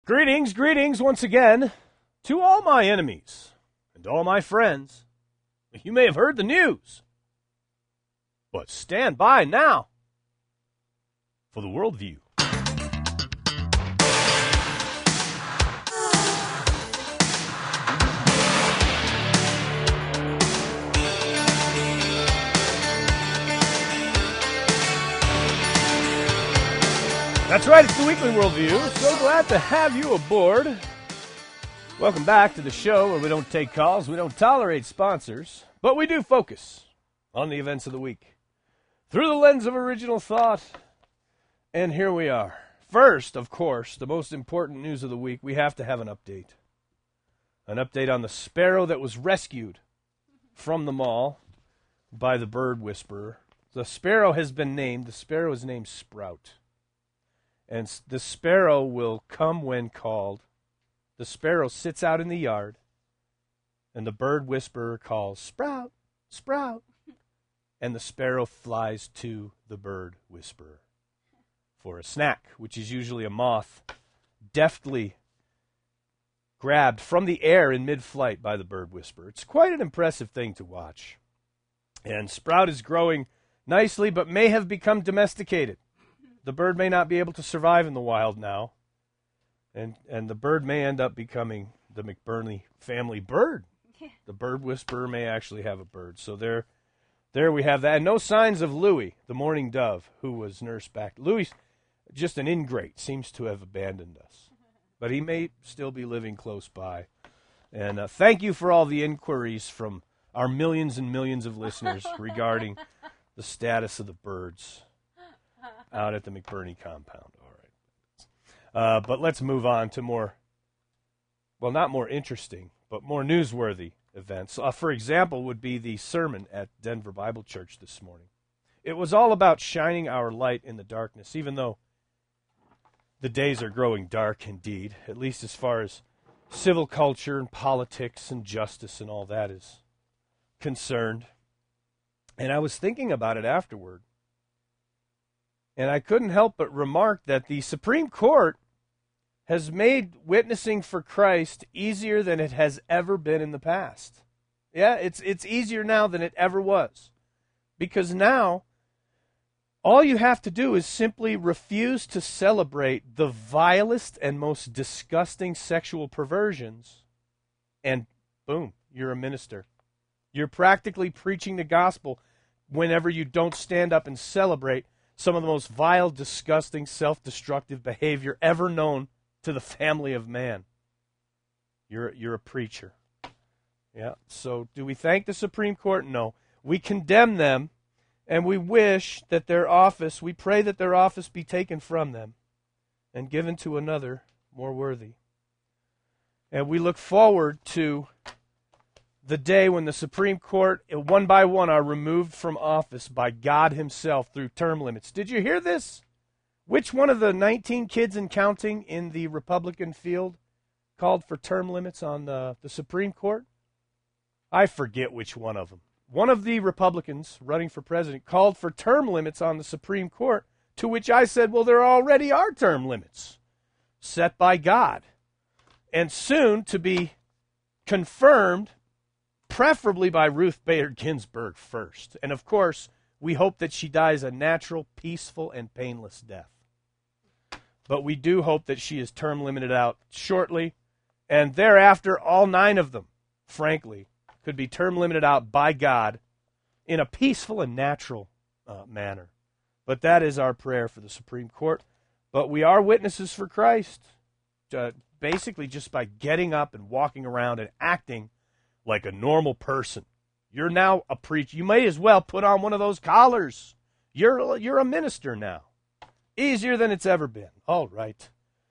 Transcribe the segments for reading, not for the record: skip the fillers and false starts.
Greetings, greetings once again to all my enemies and all my friends. You may have heard the news, but stand by now for the worldview. That's right, it's the Weekly Worldview. So glad to have you aboard. Welcome back to the show where we don't take calls, we don't tolerate sponsors, but we do focus on the events of the week through the lens of original thought. And here we are. First, of course, the most important news of the week, we have to have an update. An update on the sparrow that was rescued from the mall by the bird whisperer. The sparrow has been named, the sparrow is named Sprout. And the sparrow will come when called. The sparrow sits out in the yard, and the bird whisperer calls, "Sprout, Sprout." And the sparrow flies to the bird whisperer for a snack, which is usually a moth, deftly grabbed from the air in mid-flight by the bird whisperer. It's quite an impressive thing to watch. And Sprout is growing nicely, but may have become domesticated. The bird may not be able to survive in the wild now, and the bird may end up becoming the McBurney family bird. Yeah. The bird whisperer may actually have a bird. So there we have that. And no signs of Louis, the mourning dove, who was nursed back. Louis, just an ingrate, seems to have abandoned us. But he may still be living close by. And thank you for all the inquiries from our millions and millions of listeners regarding the status of the birds out at the McBurney compound. All right. But let's move on to more, well, not more interesting, but more newsworthy events. For example, would be the sermon at Denver Bible Church this morning. It was all about shining our light in the darkness, even though the days are growing dark indeed, at least as far as civil culture and politics and justice and all that is concerned. And I was thinking about it afterward. And I couldn't help but remark that the Supreme Court has made witnessing for Christ easier than it has ever been in the past. Yeah, it's easier now than it ever was. Because now, all you have to do is simply refuse to celebrate the vilest and most disgusting sexual perversions, and boom, you're a minister. You're practically preaching the gospel whenever you don't stand up and celebrate some of the most vile, disgusting, self-destructive behavior ever known to the family of man. You're a preacher. Yeah. So do we thank the Supreme Court? No. We condemn them, and we wish that we pray that their office be taken from them and given to another more worthy. And we look forward to the day when the Supreme Court, one by one, are removed from office by God himself through term limits. Did you hear this? Which one of the 19 kids and counting in the Republican field called for term limits on the Supreme Court? I forget which one of them. One of the Republicans running for president called for term limits on the Supreme Court, to which I said, well, there already are term limits set by God, and soon to be confirmed, preferably by Ruth Bader Ginsburg first. And of course, we hope that she dies a natural, peaceful, and painless death. But we do hope that she is term limited out shortly, and thereafter, all 9 of them, frankly, could be term limited out by God in a peaceful and natural manner. But that is our prayer for the Supreme Court. But we are witnesses for Christ, basically just by getting up and walking around and acting like a normal person. You're now a preacher. You may as well put on one of those collars. You're a minister now. Easier than it's ever been. All right.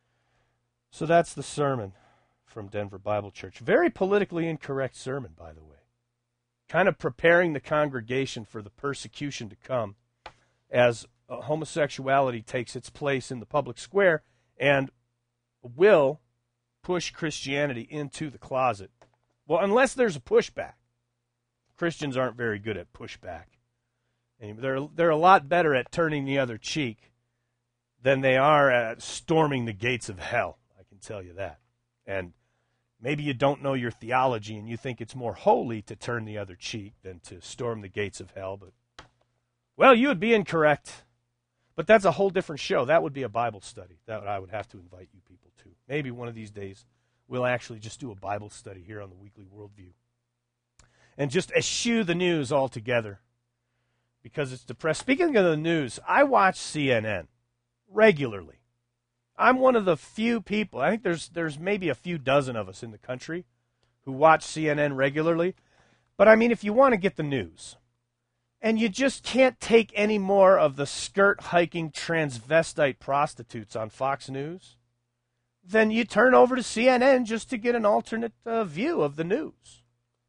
So that's the sermon from Denver Bible Church. Very politically incorrect sermon, by the way. Kind of preparing the congregation for the persecution to come as homosexuality takes its place in the public square and will push Christianity into the closet. Well, unless there's a pushback. Christians aren't very good at pushback. And they're a lot better at turning the other cheek than they are at storming the gates of hell, I can tell you that. And maybe you don't know your theology and you think it's more holy to turn the other cheek than to storm the gates of hell. But, well, you would be incorrect. But that's a whole different show. That would be a Bible study that I would have to invite you people to. Maybe one of these days we'll actually just do a Bible study here on the Weekly Worldview. And just eschew the news altogether because it's depressed. Speaking of the news, I watch CNN regularly. I'm one of the few people, I think there's maybe a few dozen of us in the country who watch CNN regularly. But I mean, if you want to get the news, and you just can't take any more of the skirt-hiking transvestite prostitutes on Fox News, then you turn over to CNN just to get an alternate view of the news.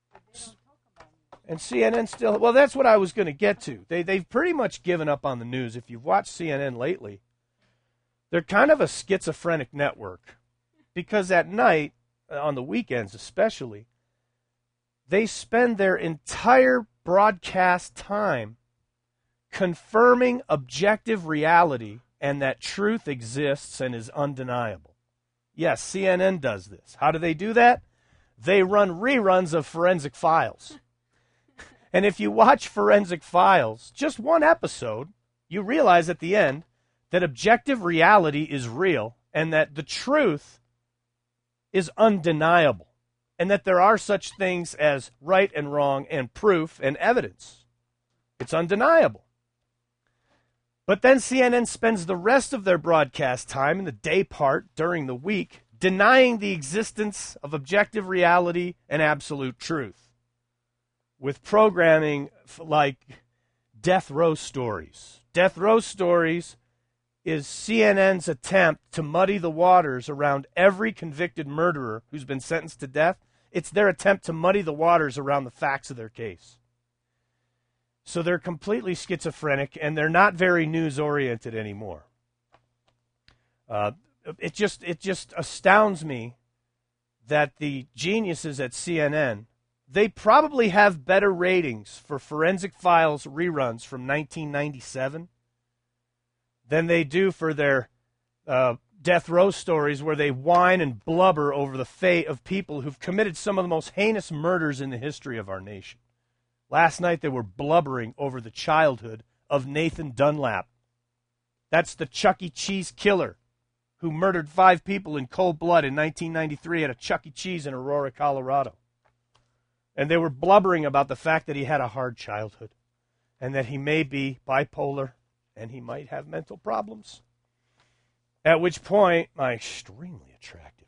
And CNN still, well, that's what I was going to get to. They've pretty much given up on the news. If you've watched CNN lately, they're kind of a schizophrenic network because at night, on the weekends especially, they spend their entire broadcast time confirming objective reality and that truth exists and is undeniable. Yes, CNN does this. How do they do that? They run reruns of Forensic Files. And if you watch Forensic Files, just one episode, you realize at the end that objective reality is real and that the truth is undeniable and that there are such things as right and wrong and proof and evidence. It's undeniable. But then CNN spends the rest of their broadcast time in the day part during the week denying the existence of objective reality and absolute truth with programming like Death Row Stories. Death Row Stories is CNN's attempt to muddy the waters around every convicted murderer who's been sentenced to death. It's their attempt to muddy the waters around the facts of their case. So they're completely schizophrenic, and they're not very news-oriented anymore. It just astounds me that the geniuses at CNN, they probably have better ratings for Forensic Files reruns from 1997 than they do for their Death Row Stories where they whine and blubber over the fate of people who've committed some of the most heinous murders in the history of our nation. Last night they were blubbering over the childhood of Nathan Dunlap. That's the Chuck E. Cheese killer who murdered 5 people in cold blood in 1993 at a Chuck E. Cheese in Aurora, Colorado. And they were blubbering about the fact that he had a hard childhood and that he may be bipolar and he might have mental problems. At which point, my extremely attractive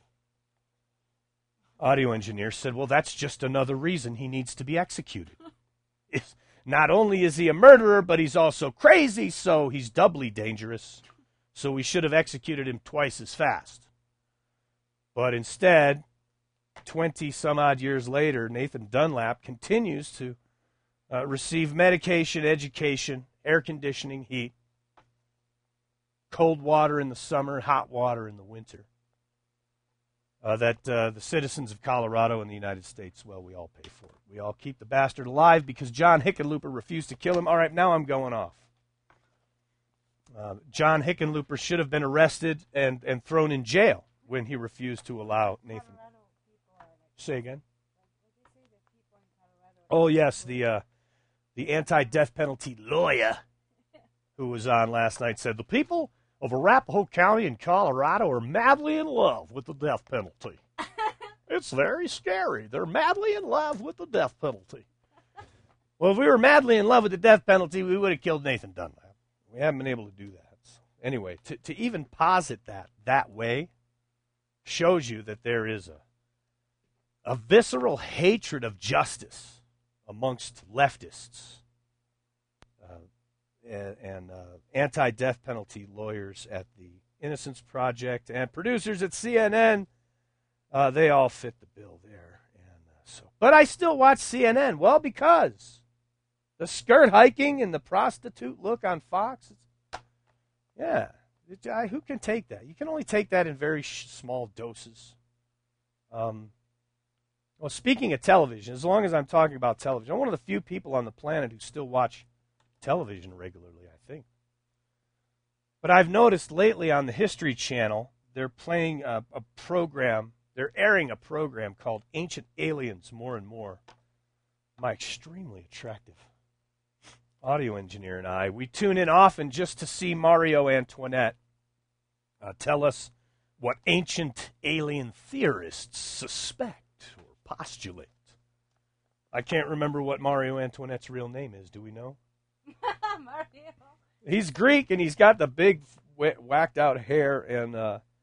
audio engineer said, well, that's just another reason he needs to be executed. Not only is he a murderer, but he's also crazy, so he's doubly dangerous. So we should have executed him twice as fast. But instead, 20-some-odd years later, Nathan Dunlap continues to receive medication, education, air conditioning, heat, cold water in the summer, hot water in the winter. That the citizens of Colorado and the United States, well, we all pay for it. We all keep the bastard alive because John Hickenlooper refused to kill him. All right, now I'm going off. John Hickenlooper should have been arrested and thrown in jail when he refused to allow Nathan. Say again? Oh, yes, the anti-death penalty lawyer who was on last night said, the people of Arapahoe County in Colorado are madly in love with the death penalty. It's very scary. They're madly in love with the death penalty. Well, if we were madly in love with the death penalty, we would have killed Nathan Dunlap. We haven't been able to do that. So anyway, to even posit that way shows you that there is a visceral hatred of justice amongst leftists and anti-death penalty lawyers at the Innocence Project and producers at CNN. They all fit the bill there. But I still watch CNN. Well, because the skirt hiking and the prostitute look on Fox. Who can take that? You can only take that in very small doses. Well, speaking of television, as long as I'm talking about television, I'm one of the few people on the planet who still watch television regularly, I think. But I've noticed lately on the History Channel they're playing a program. They're airing a program called Ancient Aliens more and more. My extremely attractive audio engineer and I, we tune in often just to see Mario Antoinette tell us what ancient alien theorists suspect or postulate. I can't remember what Mario Antoinette's real name is. Do we know? Mario. He's Greek, and he's got the big whacked out hair and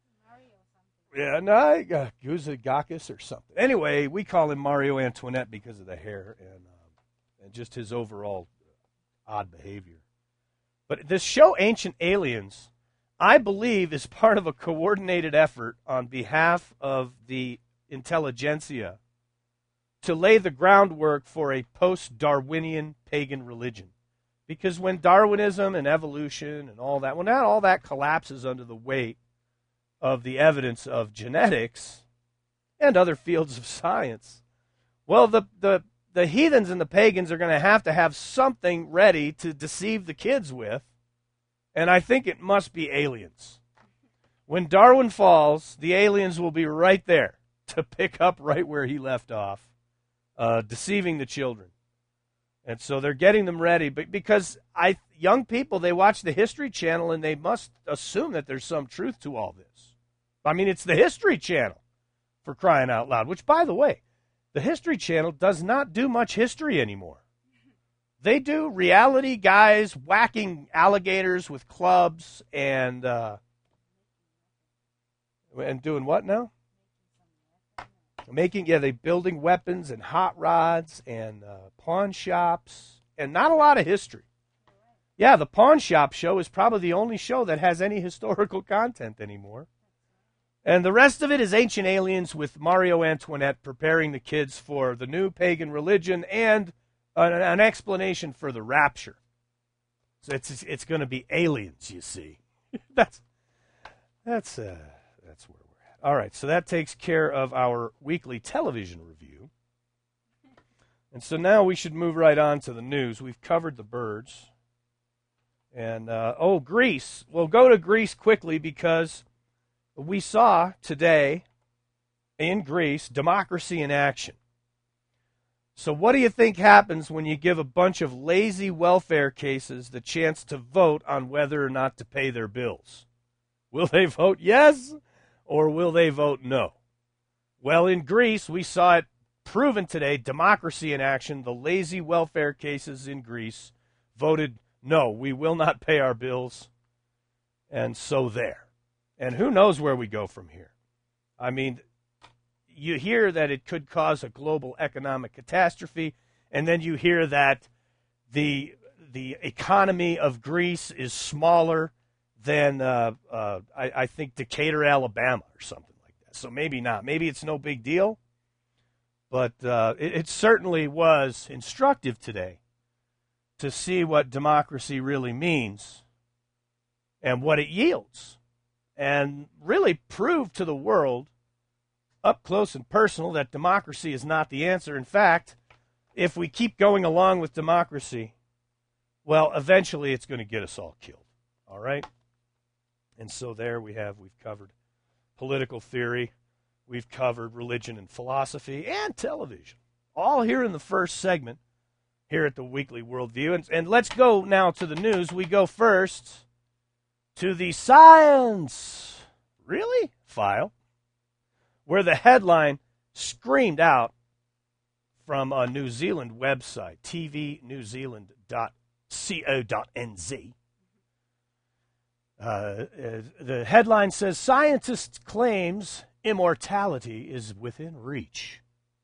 Guzagakis or something. Anyway, we call him Mario Antoinette because of the hair and just his overall odd behavior. But this show, Ancient Aliens, I believe is part of a coordinated effort on behalf of the intelligentsia to lay the groundwork for a post-Darwinian pagan religion. Because when Darwinism and evolution and all that, when all that collapses under the weight of the evidence of genetics and other fields of science, well, the heathens and the pagans are going to have something ready to deceive the kids with, and I think it must be aliens. When Darwin falls, the aliens will be right there to pick up right where he left off, deceiving the children. And so they're getting them ready, but because young people, they watch the History Channel and they must assume that there's some truth to all this. I mean, it's the History Channel, for crying out loud, which, by the way, the History Channel does not do much history anymore. They do reality guys whacking alligators with clubs and doing what now? They building weapons and hot rods and pawn shops and not a lot of history. Yeah, the pawn shop show is probably the only show that has any historical content anymore. And the rest of it is Ancient Aliens with Mario Antoinette preparing the kids for the new pagan religion and an explanation for the rapture. So it's going to be aliens, you see. That's where we're at. All right, so that takes care of our weekly television review. And so now we should move right on to the news. We've covered the birds. And, Greece. We'll go to Greece quickly because we saw today in Greece democracy in action. So what do you think happens when you give a bunch of lazy welfare cases the chance to vote on whether or not to pay their bills? Will they vote yes or will they vote no? Well, in Greece, we saw it proven today, democracy in action. The lazy welfare cases in Greece voted no, we will not pay our bills. And so there. And who knows where we go from here? I mean, you hear that it could cause a global economic catastrophe, and then you hear that the economy of Greece is smaller than, I think, Decatur, Alabama or something like that. So maybe not. Maybe it's no big deal. But it certainly was instructive today to see what democracy really means and what it yields, and really prove to the world up close and personal that democracy is not the answer. In fact, if we keep going along with democracy, well, eventually it's going to get us all killed. All right? And so there we've covered political theory, we've covered religion and philosophy, and television. All here in the first segment here at the Weekly Worldview. And let's go now to the news. We go first to the Science Really file, where the headline screamed out from a New Zealand website, tvnewzealand.co.nz. The headline says, "Scientist claims immortality is within reach."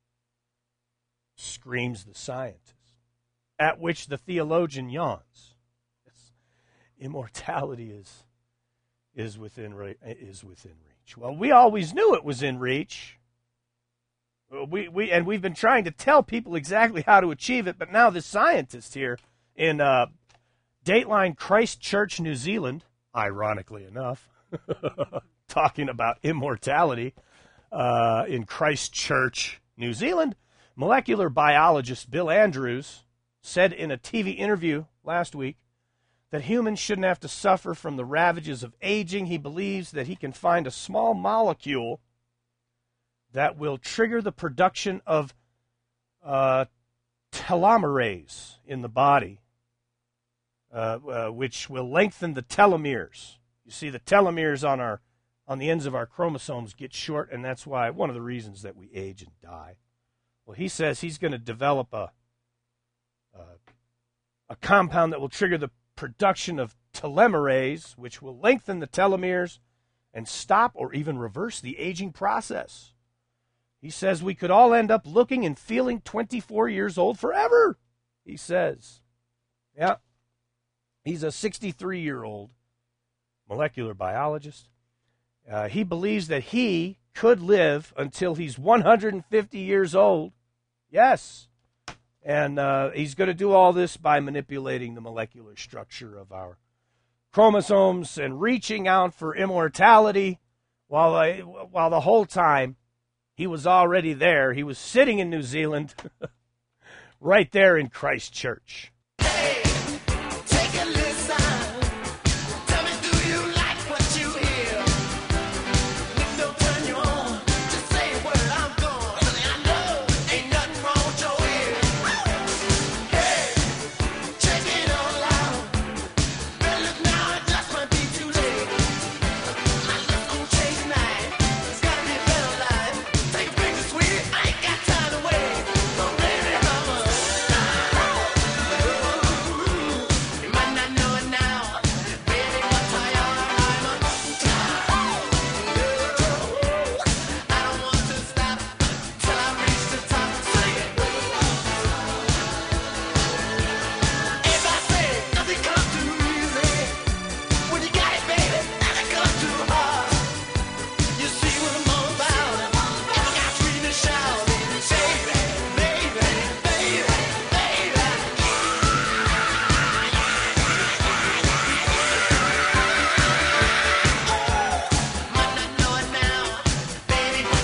Screams the scientist, at which the theologian yawns. Yes. Immortality is within reach. Well, we always knew it was in reach. We've been trying to tell people exactly how to achieve it, but now the scientist here in Dateline Christchurch, New Zealand, ironically enough, talking about immortality in Christchurch, New Zealand, molecular biologist Bill Andrews said in a TV interview last week that humans shouldn't have to suffer from the ravages of aging. He believes that he can find a small molecule that will trigger the production of telomerase in the body, which will lengthen the telomeres. You see, the telomeres on the ends of our chromosomes get short, and that's why one of the reasons that we age and die. Well, he says he's going to develop a compound that will trigger the production of telomerase, which will lengthen the telomeres and stop or even reverse the aging process. He says we could all end up looking and feeling 24 years old forever, he says. Yeah. He's a 63-year-old molecular biologist. He believes that he could live until he's 150 years old. Yes. And he's going to do all this by manipulating the molecular structure of our chromosomes and reaching out for immortality while the whole time he was already there. He was sitting in New Zealand right there in Christchurch. Hey, take a listen. Tell me, do you like what you hear? If don't turn you on, just say where I'm going. I know ain't nothing wrong with your ear. Hey, check it all out. Better look now, it just might be too late. My lips gon' change tonight. It's gotta be a better life. Take a picture, sweetie. I ain't got time to wait. So baby, I'm a you might not know it now, baby, but I don't want to stop till I reach the top. Sing it. If I say nothing comes too easy, when you got it, baby, nothing comes too hard. You see what I'm all about. If I got scream and shout, say, baby, baby, baby. Might not know it now, baby, but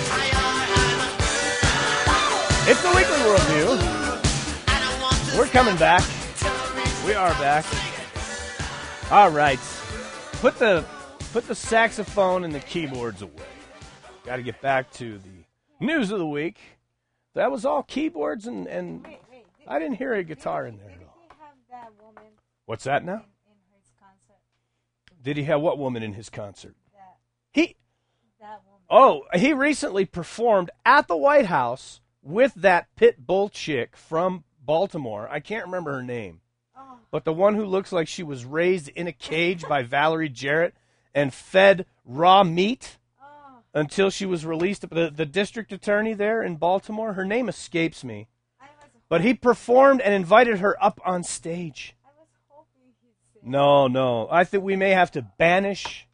It's the Weekly Worldview. I don't want to We're coming back. We are back. All right. Put the saxophone and the keyboards away. Got to get back to the news of the week. That was all keyboards and Wait. I didn't hear a guitar in there at Did all. he have that woman What's that now? in his concert? Did he have what woman in his concert? That woman. Oh, he recently performed at the White House with that pit bull chick from Baltimore. I can't remember her name. Oh, But the one who looks like she was raised in a cage by Valerie Jarrett and fed raw meat oh. until she was released. The district attorney there in Baltimore, her name escapes me. But he performed and invited her up on stage. I was hoping he'd say. No. I think we may have to banish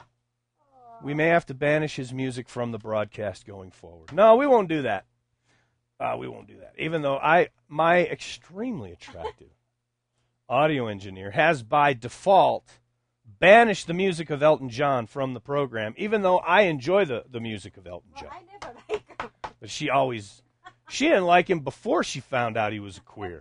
his music from the broadcast going forward. No, we won't do that. Even though my extremely attractive audio engineer has by default banished the music of Elton John from the program, even though I enjoy the music of Elton John. I never like him. But she didn't like him before she found out he was a queer.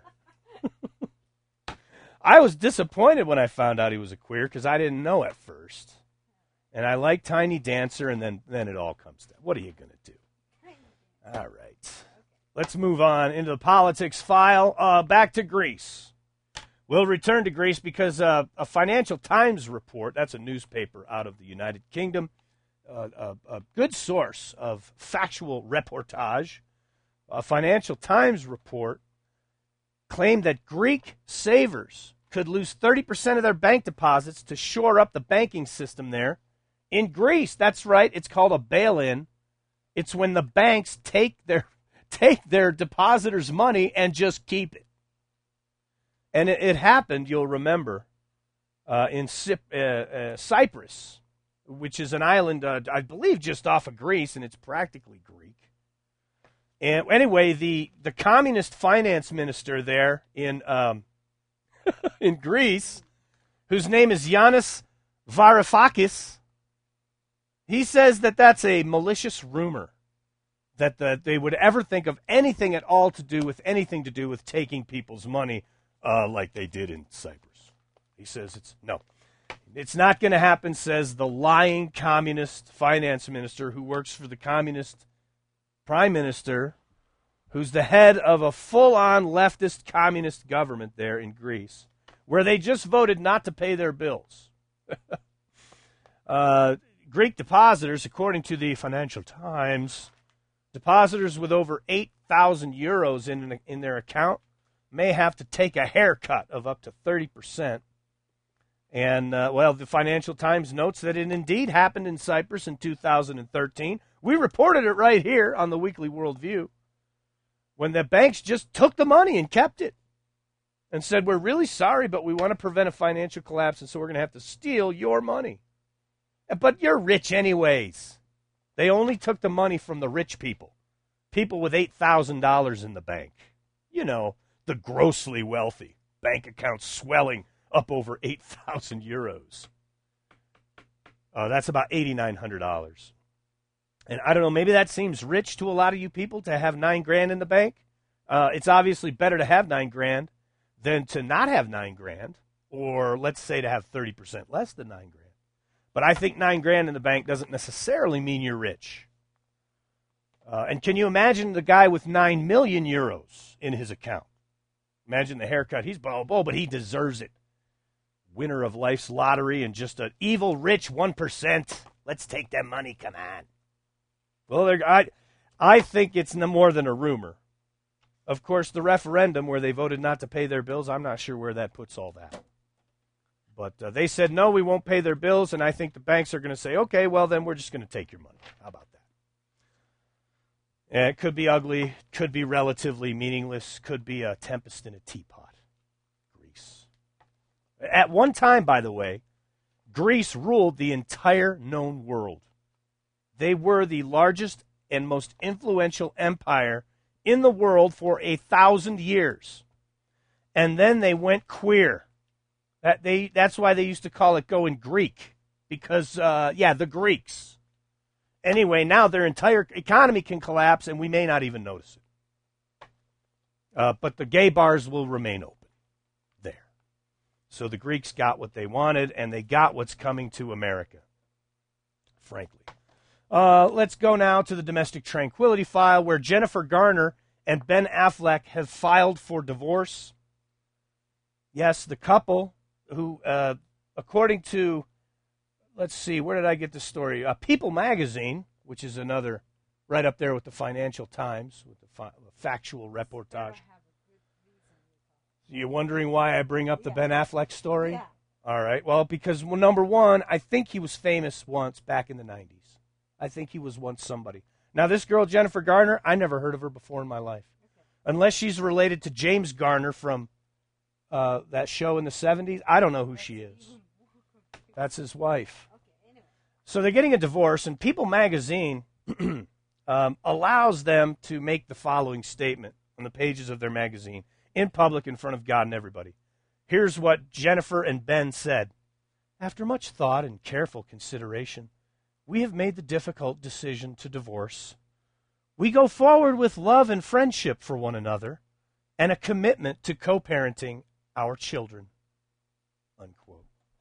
I was disappointed when I found out he was a queer because I didn't know at first. And I like Tiny Dancer, and then it all comes down. What are you going to do? All right. Let's move on into the politics file. Back to Greece. We'll return to Greece because a Financial Times report, that's a newspaper out of the United Kingdom, a good source of factual reportage. A Financial Times report claimed that Greek savers could lose 30% of their bank deposits to shore up the banking system there in Greece. That's right. It's called a bail-in. It's when the banks take their depositors' money and just keep it. And it happened, you'll remember, in Cyprus, which is an island, I believe, just off of Greece, and it's practically Greek. And anyway, the communist finance minister there in in Greece, whose name is Yanis Varoufakis, he says that that's a malicious rumor, that they would ever think of anything at all to do with anything to do with taking people's money like they did in Cyprus. He says it's not going to happen, says the lying communist finance minister who works for the communist prime minister, who's the head of a full-on leftist communist government there in Greece, where they just voted not to pay their bills. Greek depositors, according to the Financial Times, depositors with over 8,000 euros in their account may have to take a haircut of up to 30%. And, the Financial Times notes that it indeed happened in Cyprus in 2013. We reported it right here on the Weekly Worldview, when the banks just took the money and kept it and said, we're really sorry, but we want to prevent a financial collapse, and so we're going to have to steal your money. But you're rich anyways. They only took the money from the rich people with $8,000 in the bank. You know, the grossly wealthy, bank accounts swelling up over 8,000 euros. That's about $8,900. And I don't know, maybe that seems rich to a lot of you people to have $9,000 in the bank. It's obviously better to have $9,000 than to not have $9,000, or let's say to have 30% less than $9,000. But I think $9,000 in the bank doesn't necessarily mean you're rich. And can you imagine the guy with 9 million euros in his account? Imagine the haircut. He's but he deserves it. Winner of life's lottery and just an evil rich 1%. Let's take that money. Come on. Well, I think it's no more than a rumor. Of course, the referendum where they voted not to pay their bills, I'm not sure where that puts all that. But they said, no, we won't pay their bills, and I think the banks are going to say, okay, well, then we're just going to take your money. How about that? And it could be ugly, could be relatively meaningless, could be a tempest in a teapot. Greece. At one time, by the way, Greece ruled the entire known world. They were the largest and most influential empire in the world for 1,000 years. And then they went queer. That's why they used to call it going Greek, because, the Greeks. Anyway, now their entire economy can collapse, and we may not even notice it. But the gay bars will remain open there. So the Greeks got what they wanted, and they got what's coming to America, frankly. Let's go now to the domestic tranquility file, where Jennifer Garner and Ben Affleck have filed for divorce. Yes, the couple who, according to, let's see, where did I get the story? People Magazine, which is another, right up there with the Financial Times, with the factual reportage. You're wondering why I bring up the Ben Affleck story? Yeah. All right. Well, because, number one, I think he was famous once back in the 90s. I think he was once somebody. Now, this girl, Jennifer Garner, I never heard of her before in my life. Okay. Unless she's related to James Garner from that show in the 70s. I don't know who she is. That's his wife. Okay, anyway. So they're getting a divorce, and People Magazine allows them to make the following statement on the pages of their magazine in public in front of God and everybody. Here's what Jennifer and Ben said. After much thought and careful consideration, we have made the difficult decision to divorce. We go forward with love and friendship for one another and a commitment to co-parenting our children. Unquote.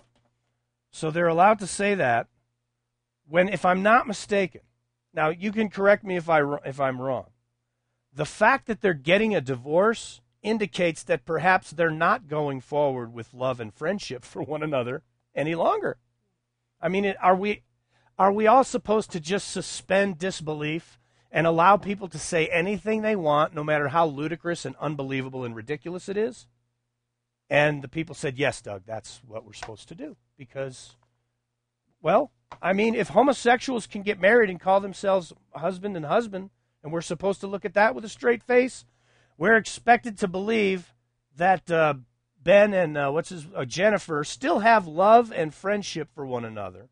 So they're allowed to say that when, if I'm not mistaken, now you can correct me if I'm wrong, the fact that they're getting a divorce indicates that perhaps they're not going forward with love and friendship for one another any longer. I mean, are we all supposed to just suspend disbelief and allow people to say anything they want, no matter how ludicrous and unbelievable and ridiculous it is? And the people said, yes, Doug, that's what we're supposed to do. Because, well, I mean, if homosexuals can get married and call themselves husband and husband, and we're supposed to look at that with a straight face, we're expected to believe that Ben and Jennifer still have love and friendship for one another.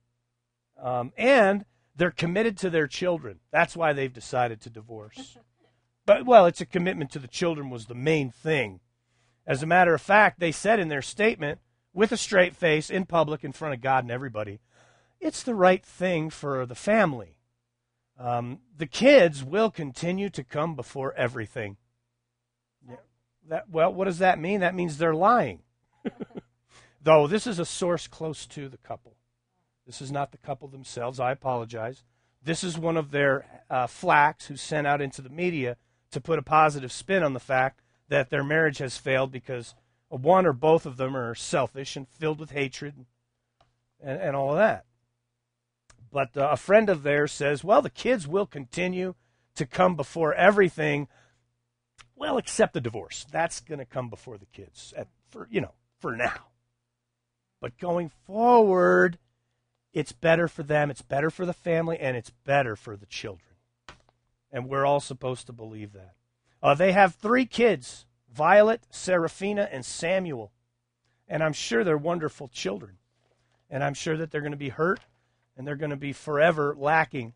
And they're committed to their children. That's why they've decided to divorce. But, well, it's a commitment to the children was the main thing. As a matter of fact, they said in their statement, with a straight face, in public, in front of God and everybody, it's the right thing for the family. The kids will continue to come before everything. What does that mean? That means they're lying. though this is a source close to the couple. This is not the couple themselves. I apologize. This is one of their flacks who sent out into the media to put a positive spin on the fact that their marriage has failed because one or both of them are selfish and filled with hatred and all of that. But a friend of theirs says, well, the kids will continue to come before everything, well, except the divorce. That's going to come before the kids, for now. But going forward, it's better for them, it's better for the family, and it's better for the children. And we're all supposed to believe that. They have 3 kids, Violet, Seraphina, and Samuel. And I'm sure they're wonderful children. And I'm sure that they're going to be hurt, and they're going to be forever lacking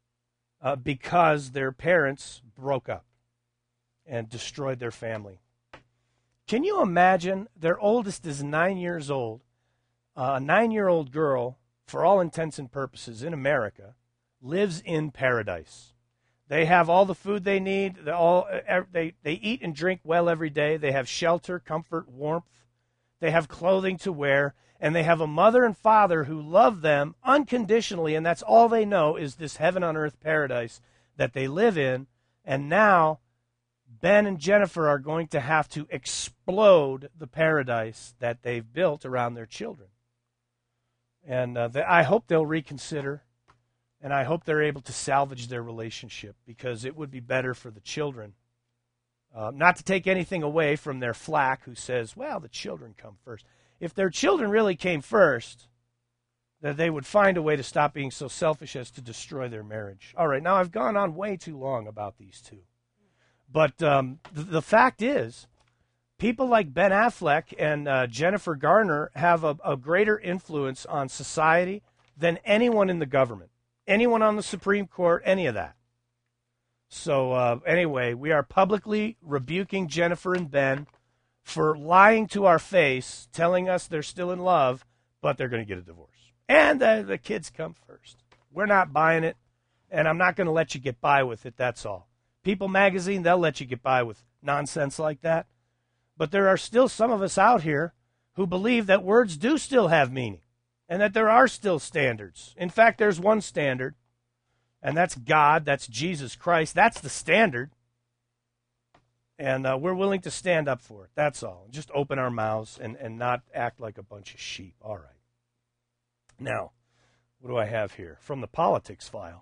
because their parents broke up and destroyed their family. Can you imagine? Their oldest is 9 years old. A 9-year-old girl, for all intents and purposes, in America, lives in paradise. They have all the food they need. They eat and drink well every day. They have shelter, comfort, warmth. They have clothing to wear. And they have a mother and father who love them unconditionally, and that's all they know is this heaven on earth paradise that they live in. And now Ben and Jennifer are going to have to explode the paradise that they've built around their children. And I hope they'll reconsider, and I hope they're able to salvage their relationship, because it would be better for the children. Not to take anything away from their flack who says, well, the children come first. If their children really came first, that they would find a way to stop being so selfish as to destroy their marriage. All right, now I've gone on way too long about these two. But the fact is, people like Ben Affleck and Jennifer Garner have a greater influence on society than anyone in the government, anyone on the Supreme Court, any of that. So anyway, we are publicly rebuking Jennifer and Ben for lying to our face, telling us they're still in love, but they're going to get a divorce. And the kids come first. We're not buying it, and I'm not going to let you get by with it, that's all. People magazine, they'll let you get by with nonsense like that. But there are still some of us out here who believe that words do still have meaning and that there are still standards. In fact, there's one standard, and that's God, that's Jesus Christ. That's the standard. And we're willing to stand up for it. That's all. Just open our mouths and not act like a bunch of sheep. All right. Now, what do I have here? From the politics file.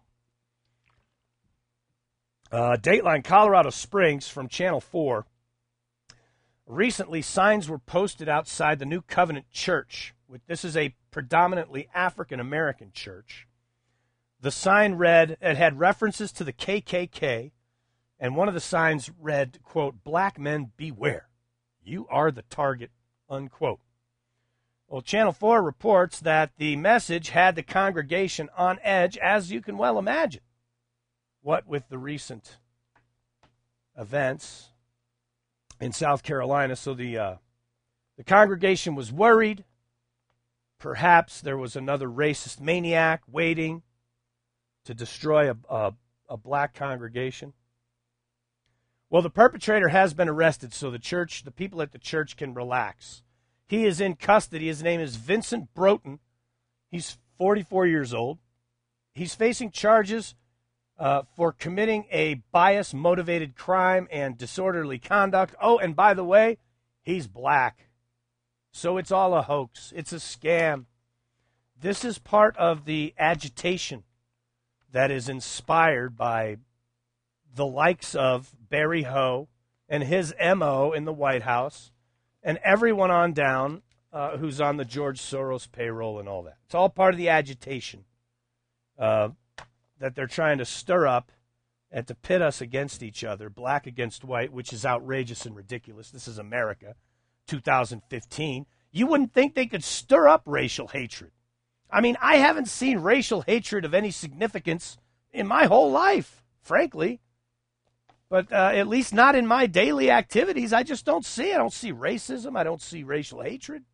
Dateline Colorado Springs from Channel 4. Recently, signs were posted outside the New Covenant Church. This is a predominantly African-American church. The sign read, it had references to the KKK. And one of the signs read, quote, "Black men beware. You are the target," unquote. Well, Channel 4 reports that the message had the congregation on edge, as you can well imagine. What with the recent events in South Carolina. So the congregation was worried. Perhaps there was another racist maniac waiting to destroy a black congregation. Well, the perpetrator has been arrested, so the people at the church can relax. He is in custody. His name is Vincent Broughton. He's 44 years old. He's facing charges for committing a bias-motivated crime and disorderly conduct. Oh, and by the way, he's black. So it's all a hoax. It's a scam. This is part of the agitation that is inspired by the likes of Barry Ho and his MO in the White House and everyone on down who's on the George Soros payroll and all that. It's all part of the agitation that they're trying to stir up and to pit us against each other, black against white, which is outrageous and ridiculous. This is America, 2015. You wouldn't think they could stir up racial hatred. I mean, I haven't seen racial hatred of any significance in my whole life, frankly. But at least not in my daily activities. I just don't see it. I don't see racism. I don't see racial hatred.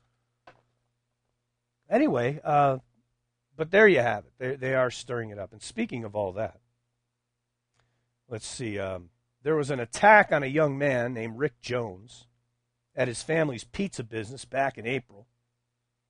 Anyway, but there you have it. They are stirring it up. And speaking of all that, let's see. There was an attack on a young man named Rick Jones at his family's pizza business back in April.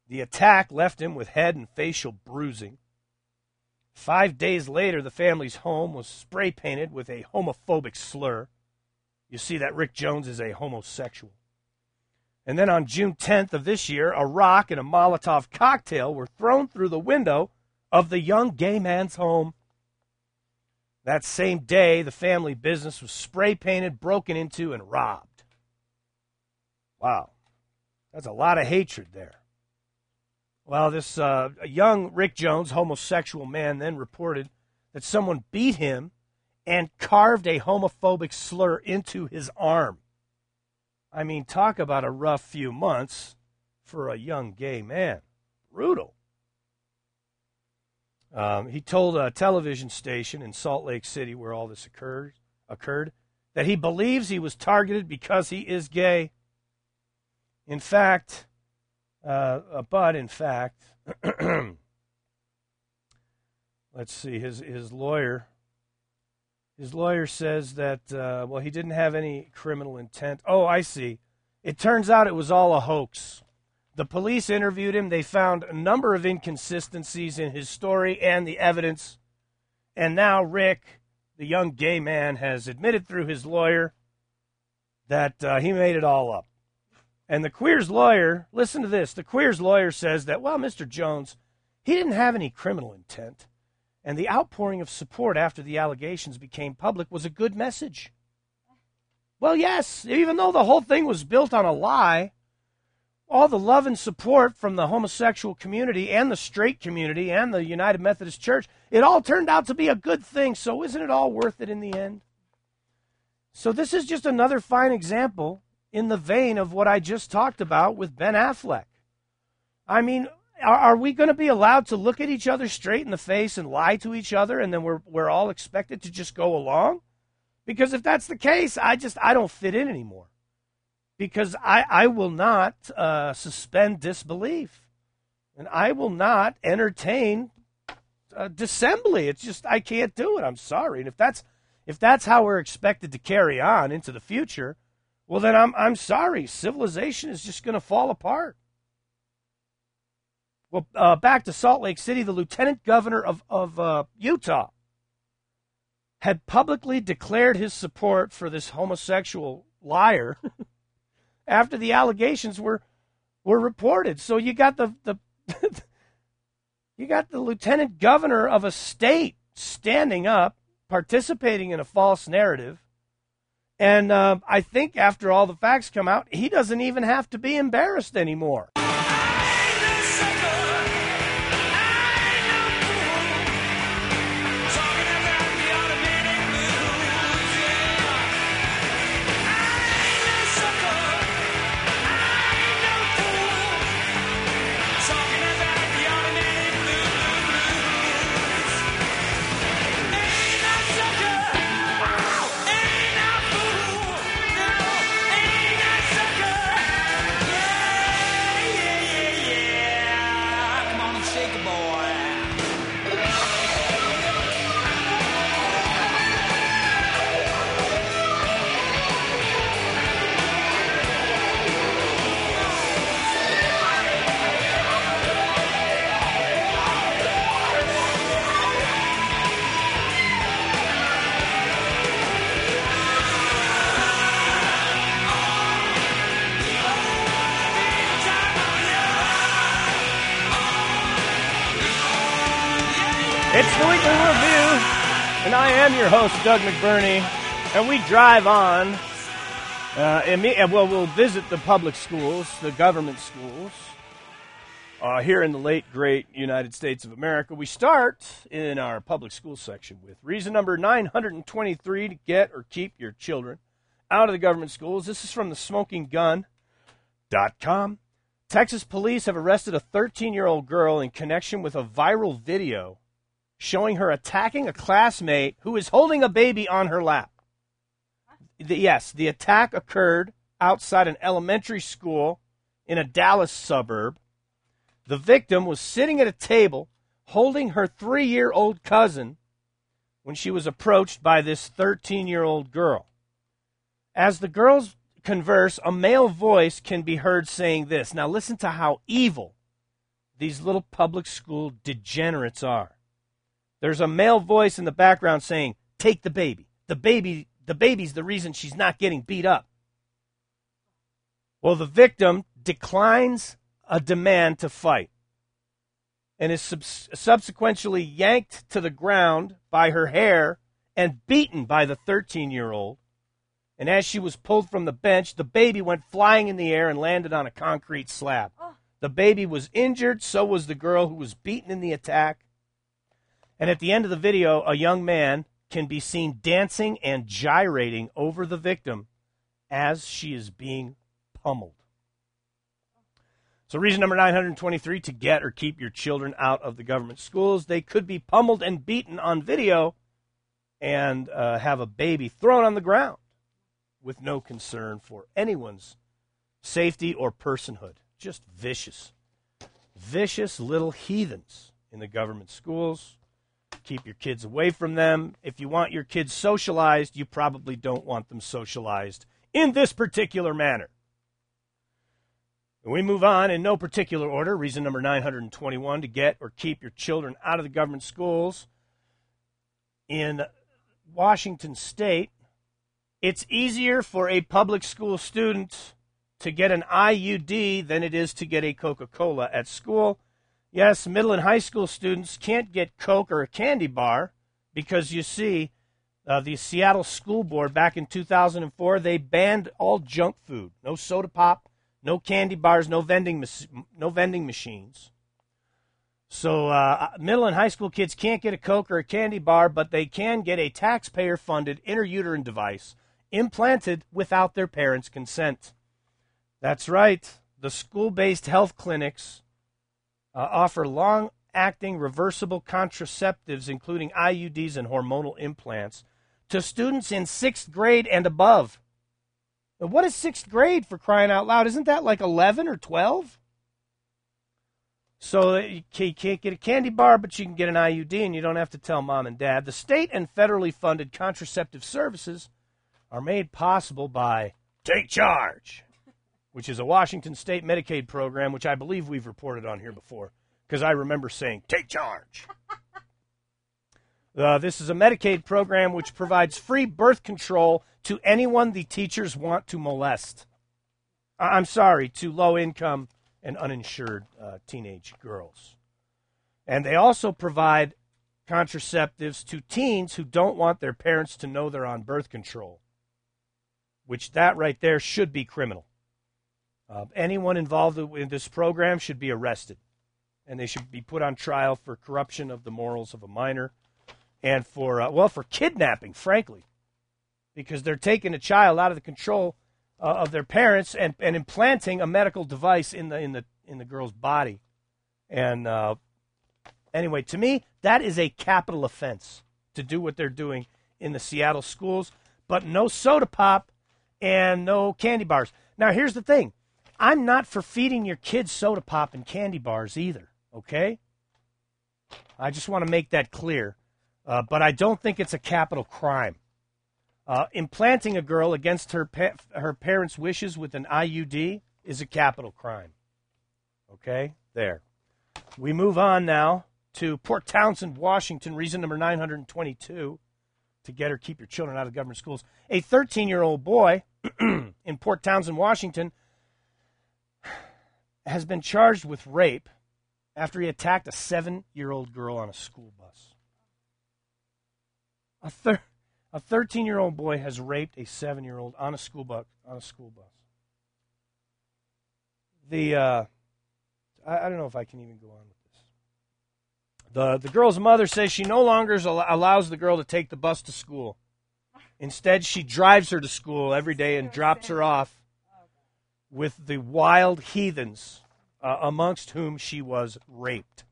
The attack left him with head and facial bruising. 5 days later, the family's home was spray painted with a homophobic slur. You see that Rick Jones is a homosexual. And then on June 10th of this year, a rock and a Molotov cocktail were thrown through the window of the young gay man's home. That same day, the family business was spray painted, broken into, and robbed. Wow. That's a lot of hatred there. Well, this young Rick Jones, homosexual man, then reported that someone beat him and carved a homophobic slur into his arm. I mean, talk about a rough few months for a young gay man. Brutal. He told a television station in Salt Lake City where all this occurred that he believes he was targeted because he is gay. In fact, let's see, his lawyer says that, he didn't have any criminal intent. Oh, I see. It turns out it was all a hoax. The police interviewed him. They found a number of inconsistencies in his story and the evidence. And now Rick, the young gay man, has admitted through his lawyer that he made it all up. And the queer's lawyer, listen to this, the queer's lawyer says that, well, Mr. Jones, he didn't have any criminal intent. And the outpouring of support after the allegations became public was a good message. Well, yes, even though the whole thing was built on a lie, all the love and support from the homosexual community and the straight community and the United Methodist Church, it all turned out to be a good thing. So isn't it all worth it in the end? So this is just another fine example in the vein of what I just talked about with Ben Affleck. I mean, are we going to be allowed to look at each other straight in the face and lie to each other, and then we're all expected to just go along? Because if that's the case, I don't fit in anymore. Because I will not suspend disbelief, and I will not entertain dissembly. It's just I can't do it. I'm sorry. And if that's how we're expected to carry on into the future, well, then I'm sorry. Civilization is just going to fall apart. Well, back to Salt Lake City, the lieutenant governor of Utah had publicly declared his support for this homosexual liar after the allegations were reported. So you got the you got the lieutenant governor of a state standing up, participating in a false narrative. And I think after all the facts come out, he doesn't even have to be embarrassed anymore. It's the Weekly Review, and I am your host, Doug McBurney, and we drive on, we'll visit the public schools, the government schools, here in the late, great United States of America. We start in our public school section with reason number 923 to get or keep your children out of the government schools. This is from the SmokingGun.com. Texas police have arrested a 13-year-old girl in connection with a viral video showing her attacking a classmate who is holding a baby on her lap. The attack occurred outside an elementary school in a Dallas suburb. The victim was sitting at a table holding her 3-year-old cousin when she was approached by this 13-year-old girl. As the girls converse, a male voice can be heard saying this. Now listen to how evil these little public school degenerates are. There's a male voice in the background saying, take the baby. The baby's the reason she's not getting beat up. Well, the victim declines a demand to fight and is subsequently yanked to the ground by her hair and beaten by the 13-year-old. And as she was pulled from the bench, the baby went flying in the air and landed on a concrete slab. The baby was injured, so was the girl who was beaten in the attack. And at the end of the video, a young man can be seen dancing and gyrating over the victim as she is being pummeled. So reason number 923 to get or keep your children out of the government schools. They could be pummeled and beaten on video and have a baby thrown on the ground with no concern for anyone's safety or personhood. Just vicious. Vicious little heathens in the government schools. Keep your kids away from them. If you want your kids socialized, you probably don't want them socialized in this particular manner. And we move on in no particular order. Reason number 921 to get or keep your children out of the government schools. In Washington State, it's easier for a public school student to get an IUD than it is to get a Coca-Cola at school. Yes, middle and high school students can't get Coke or a candy bar because, you see, the Seattle School Board back in 2004, they banned all junk food. No soda pop, no candy bars, no vending machines. So middle and high school kids can't get a Coke or a candy bar, but they can get a taxpayer-funded intrauterine device implanted without their parents' consent. That's right. The school-based health clinics offer long-acting reversible contraceptives, including IUDs and hormonal implants, to students in 6th grade and above. Now, what is 6th grade, for crying out loud? Isn't that like 11 or 12? So you can't get a candy bar, but you can get an IUD, and you don't have to tell mom and dad. The state and federally funded contraceptive services are made possible by Take Charge, which is a Washington State Medicaid program, which I believe we've reported on here before, because I remember saying, take charge. This is a Medicaid program which provides free birth control to anyone the teachers want to molest. To low-income and uninsured teenage girls. And they also provide contraceptives to teens who don't want their parents to know they're on birth control, which that right there should be criminal. Anyone involved in this program should be arrested, and they should be put on trial for corruption of the morals of a minor and for kidnapping, frankly, because they're taking a child out of the control of their parents and implanting a medical device in the girl's body. And anyway, to me, that is a capital offense to do what they're doing in the Seattle schools, but no soda pop and no candy bars. Now, here's the thing. I'm not for feeding your kids soda pop and candy bars either, okay? I just want to make that clear. But I don't think it's a capital crime. Implanting a girl against her parents' wishes with an IUD is a capital crime. Okay? There. We move on now to Port Townsend, Washington, reason number 922 to get or keep your children out of government schools. A 13-year-old boy in Port Townsend, Washington, has been charged with rape after he attacked a 7-year-old girl on a school bus. A 13-year-old boy has raped a 7-year-old on a school bus. I don't know if I can even go on with this. The girl's mother says she no longer allows the girl to take the bus to school. Instead, she drives her to school every day and drops her off with the wild heathens amongst whom she was raped.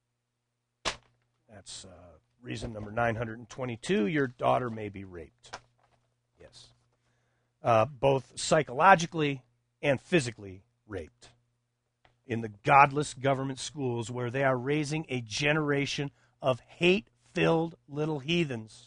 That's reason number 922. Your daughter may be raped. Yes. Both psychologically and physically raped in the godless government schools where they are raising a generation of hate-filled little heathens.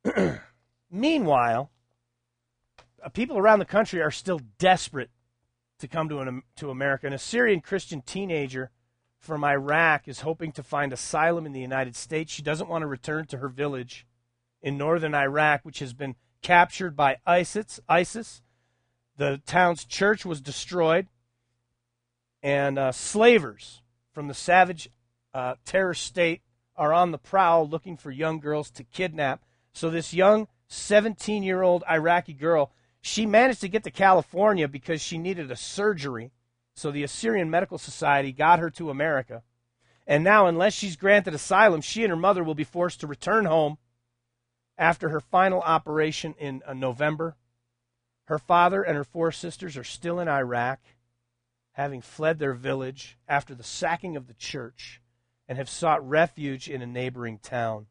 Meanwhile, people around the country are still desperate to come to America. An Assyrian Christian teenager from Iraq is hoping to find asylum in the United States. She doesn't want to return to her village in northern Iraq, which has been captured by ISIS. The town's church was destroyed, and slavers from the savage terror state are on the prowl looking for young girls to kidnap. So this young 17-year-old Iraqi girl, she managed to get to California because she needed a surgery. So the Assyrian Medical Society got her to America. And now, unless she's granted asylum, she and her mother will be forced to return home after her final operation in November. Her father and her 4 sisters are still in Iraq, having fled their village after the sacking of the church, and have sought refuge in a neighboring town.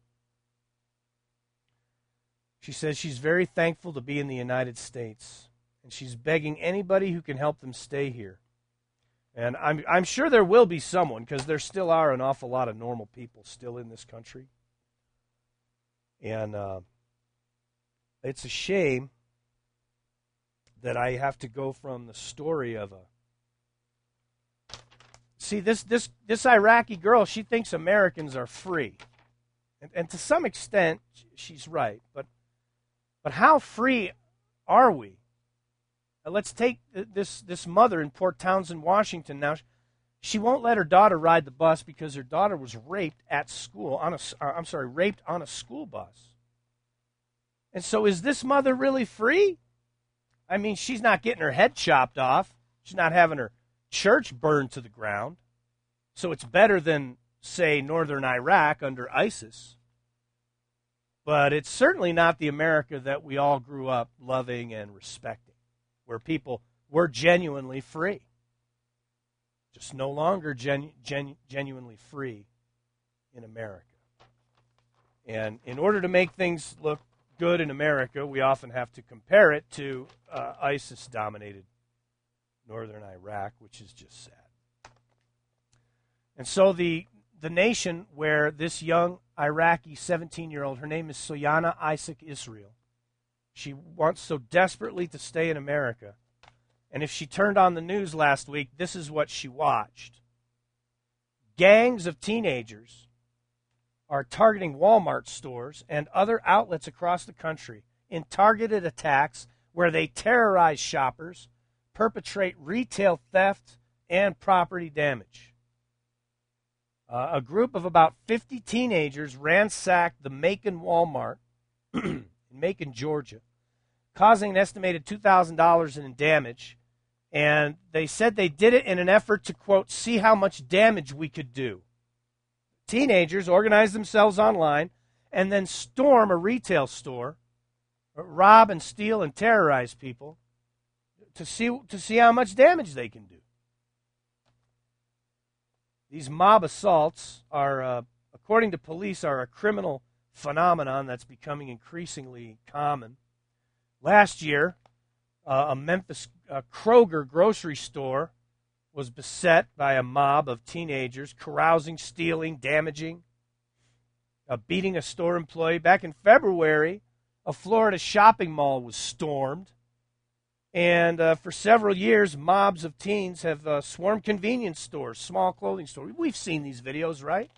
She says she's very thankful to be in the United States, and she's begging anybody who can help them stay here. And I'm sure there will be someone, because there still are an awful lot of normal people still in this country. And it's a shame that I have to go from the story of a... See, this Iraqi girl, she thinks Americans are free. And to some extent, she's right. But how free are we? Let's take this mother in Port Townsend, Washington now. She won't let her daughter ride the bus because her daughter was raped at school, raped on a school bus. And so is this mother really free? I mean, she's not getting her head chopped off. She's not having her church burned to the ground. So it's better than, say, northern Iraq under ISIS. But it's certainly not the America that we all grew up loving and respecting, where people were genuinely free. Just no longer genuinely free in America. And in order to make things look good in America, we often have to compare it to ISIS-dominated northern Iraq, which is just sad. And so the nation where this young Iraqi 17-year-old, her name is Soyana Isaac Israel, she wants so desperately to stay in America. And if she turned on the news last week, this is what she watched. Gangs of teenagers are targeting Walmart stores and other outlets across the country in targeted attacks where they terrorize shoppers, perpetrate retail theft, and property damage. A group of about 50 teenagers ransacked the Macon Walmart in Macon, Georgia, causing an estimated $2,000 in damage. And they said they did it in an effort to, quote, see how much damage we could do. Teenagers organize themselves online and then storm a retail store, rob and steal and terrorize people to see how much damage they can do. These mob assaults are, according to police, are a criminal phenomenon that's becoming increasingly common. Last year, a Memphis Kroger grocery store was beset by a mob of teenagers carousing, stealing, damaging, beating a store employee. Back in February, a Florida shopping mall was stormed. And for several years, mobs of teens have swarmed convenience stores, small clothing stores. We've seen these videos, right?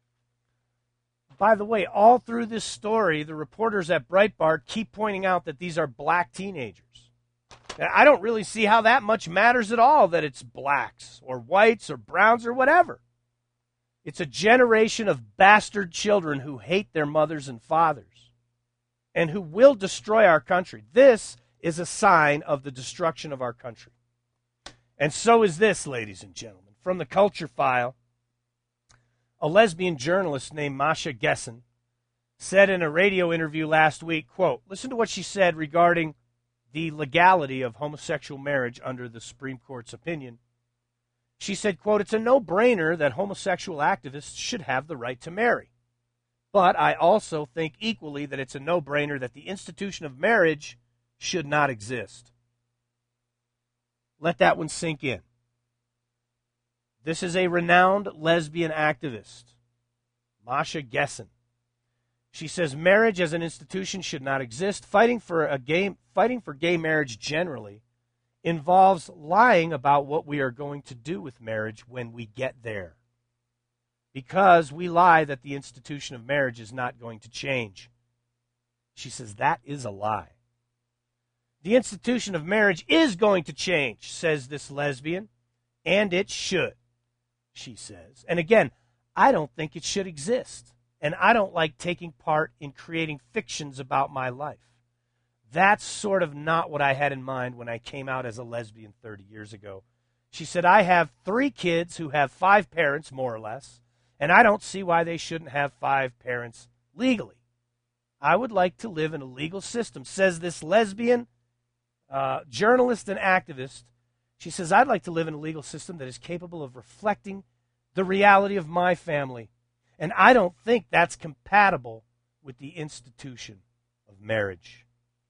By the way, all through this story, the reporters at Breitbart keep pointing out that these are black teenagers. And I don't really see how that much matters at all, that it's blacks or whites or browns or whatever. It's a generation of bastard children who hate their mothers and fathers and who will destroy our country. This is a sign of the destruction of our country. And so is this, ladies and gentlemen. From the Culture File, a lesbian journalist named Masha Gessen said in a radio interview last week, quote, listen to what she said regarding the legality of homosexual marriage under the Supreme Court's opinion. She said, quote, it's a no-brainer that homosexual activists should have the right to marry. But I also think equally that it's a no-brainer that the institution of marriage should not exist. Let that one sink in. This is a renowned lesbian activist, Masha Gessen. She says marriage as an institution should not exist. Fighting for gay marriage generally involves lying about what we are going to do with marriage when we get there. Because we lie that the institution of marriage is not going to change. She says that is a lie. The institution of marriage is going to change, says this lesbian, and it should, she says. And again, I don't think it should exist, and I don't like taking part in creating fictions about my life. That's sort of not what I had in mind when I came out as a lesbian 30 years ago. She said, I have 3 kids who have 5 parents, more or less, and I don't see why they shouldn't have 5 parents legally. I would like to live in a legal system, says this lesbian journalist and activist. She says, I'd like to live in a legal system that is capable of reflecting the reality of my family. And I don't think that's compatible with the institution of marriage.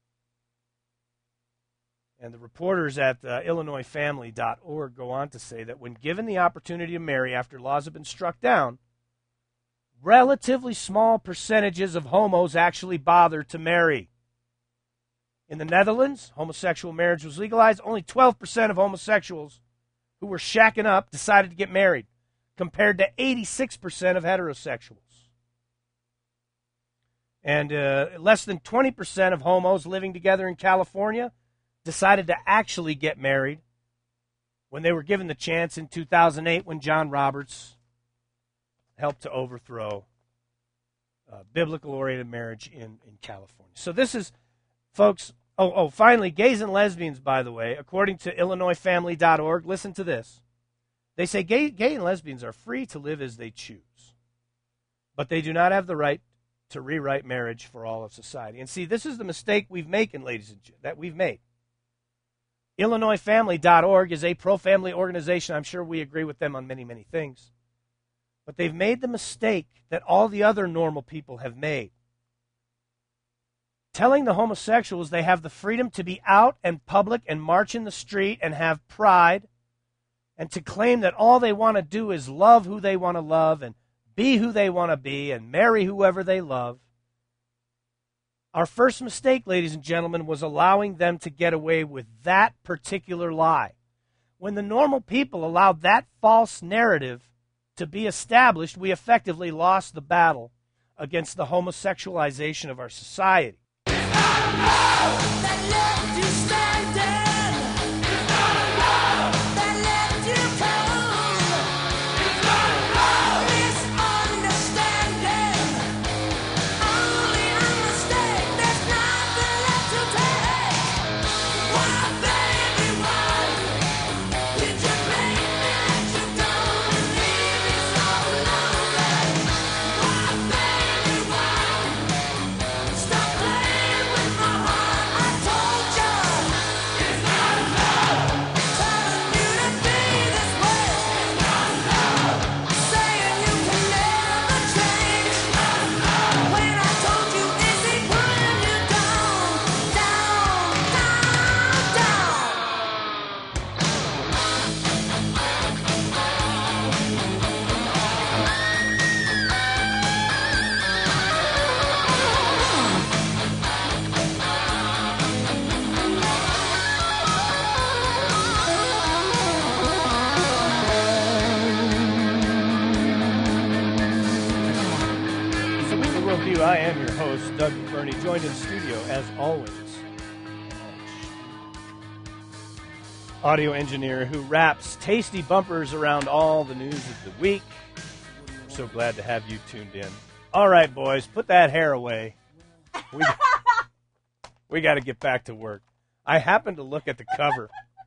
And the reporters at IllinoisFamily.org go on to say that when given the opportunity to marry after laws have been struck down, relatively small percentages of homos actually bother to marry. In the Netherlands, homosexual marriage was legalized. Only 12% of homosexuals who were shacking up decided to get married, compared to 86% of heterosexuals. And less than 20% of homos living together in California decided to actually get married when they were given the chance in 2008 when John Roberts helped to overthrow biblical-oriented marriage in California. So this is, folks, finally, gays and lesbians, by the way, according to IllinoisFamily.org, listen to this. They say gay and lesbians are free to live as they choose, but they do not have the right to rewrite marriage for all of society. And see, this is the mistake we've made. IllinoisFamily.org is a pro-family organization. I'm sure we agree with them on many, many things. But they've made the mistake that all the other normal people have made. Telling the homosexuals they have the freedom to be out and public and march in the street and have pride, and to claim that all they want to do is love who they want to love and be who they want to be and marry whoever they love. Our first mistake, ladies and gentlemen, was allowing them to get away with that particular lie. When the normal people allowed that false narrative to be established, we effectively lost the battle against the homosexualization of our society. I am your host, Doug Bernie, joined in studio, as always, audio engineer who wraps tasty bumpers around all the news of the week. I'm so glad to have you tuned in. All right, boys, put that hair away. We got to get back to work. I happened to look at the cover.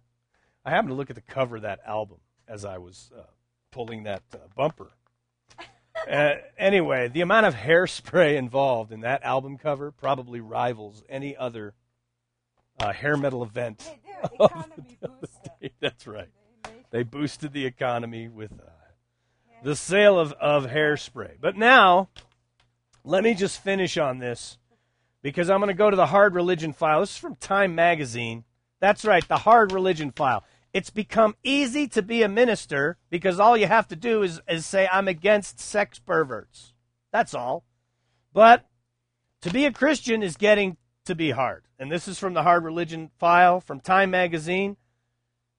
Of that album as I was pulling that bumper. Anyway, the amount of hairspray involved in that album cover probably rivals any other hair metal event. Hey, they're economy booster. That's right. They boosted the economy with the sale of hairspray. But now, let me just finish on this, because I'm going to go to the Hard Religion File. This is from Time Magazine. That's right, the Hard Religion File. It's become easy to be a minister because all you have to do is say, I'm against sex perverts. That's all. But to be a Christian is getting to be hard. And this is from the Hard Religion File from Time Magazine.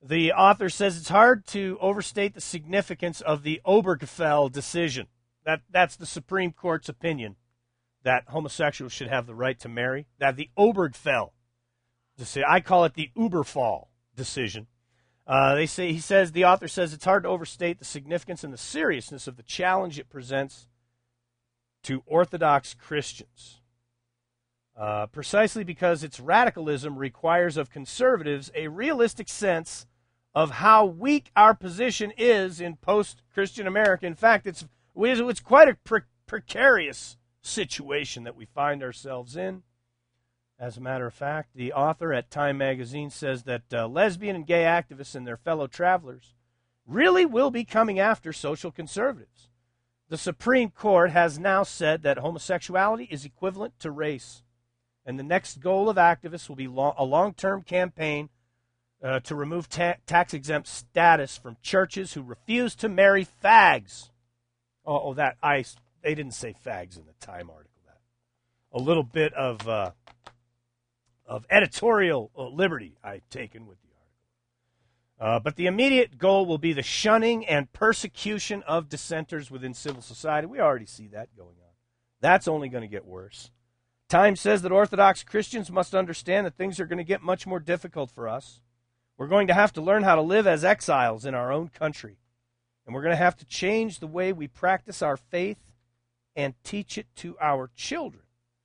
The author says it's hard to overstate the significance of the Obergefell decision. That's the Supreme Court's opinion that homosexuals should have the right to marry. That the Obergefell decision, I call it the Uberfall decision. The author says it's hard to overstate the significance and the seriousness of the challenge it presents to Orthodox Christians. Precisely because its radicalism requires of conservatives a realistic sense of how weak our position is in post-Christian America. In fact, it's quite a precarious situation that we find ourselves in. As a matter of fact, the author at Time magazine says that lesbian and gay activists and their fellow travelers really will be coming after social conservatives. The Supreme Court has now said that homosexuality is equivalent to race. And the next goal of activists will be a long-term campaign to remove tax-exempt status from churches who refuse to marry fags. They didn't say fags in the Time article. That a little bit of editorial liberty I've taken with the article. But the immediate goal will be the shunning and persecution of dissenters within civil society. We already see that going on. That's only going to get worse. Time says that Orthodox Christians must understand that things are going to get much more difficult for us. We're going to have to learn how to live as exiles in our own country. And we're going to have to change the way we practice our faith and teach it to our children.